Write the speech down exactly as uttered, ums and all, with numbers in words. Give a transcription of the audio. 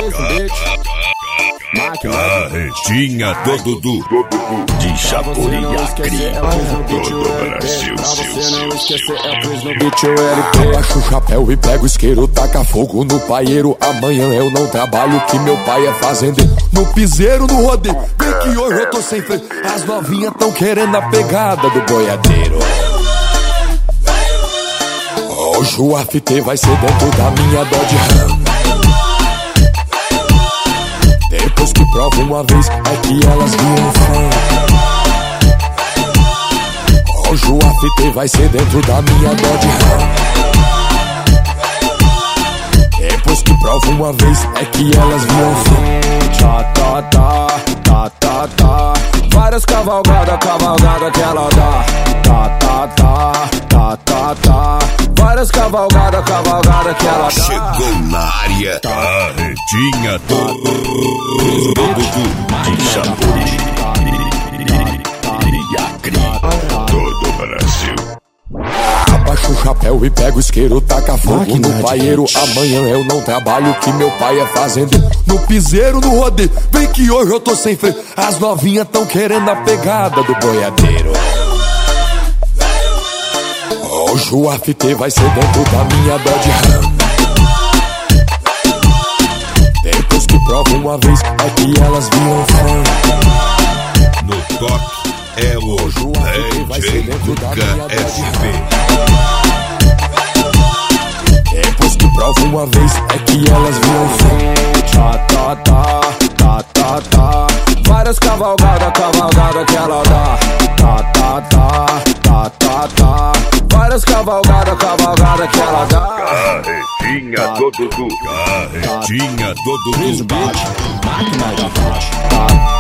Carretinha do Dudu de Chapuriacri. Todo Brasil, seu, seu, seu. Abaixa o chapéu e pega o isqueiro, taca fogo no paieiro. Amanhã eu não trabalho, que meu pai é fazendeiro. No piseiro, no rodeio, vem que hoje eu tô sem freio. As novinhas tão querendo a pegada do boiadeiro. Hoje o after vai ser dentro da minha Dodge Ram. Depois que prova uma vez, é que elas viram fã. Hoje o after vai ser dentro da minha Dodge Ram. Depois que prova uma vez, é que elas viram fã. Tchá, tá, tá, tá, tá, tá. Várias cavalgadas, cavalgada que ela dá. Tá, tá, tá, tá, tá, tá. Várias cavalgadas, cavalgada que ela dá. Chegou na área, Carretinha do Dudu de Chapuriacri. Todo Brasil. Abaixa o chapéu e pega o isqueiro, taca fogo no paieiro. Amanhã eu não trabalho, que meu pai é fazendeiro. No piseiro, no rodeio, vem que hoje eu tô sem freio. As novinhas tão querendo a pegada do boiadeiro. Hoje o after vai ser dentro da minha Dodge Ram. Depois que prova uma vez, é que elas viram fã. No toque é o D J Cuca S B. Depois que prova uma vez, é que elas viram fã. Tchá, tá, tá, tá, tá, tá. Várias cavalgadas, cavalgada que ela dá. Tá, tá, tá, tá, tá, tá. Várias cavalgadas, cavalgada que ela dá. Carretinha do Dudu, Carretinha do Dudu. Máquina da faixa.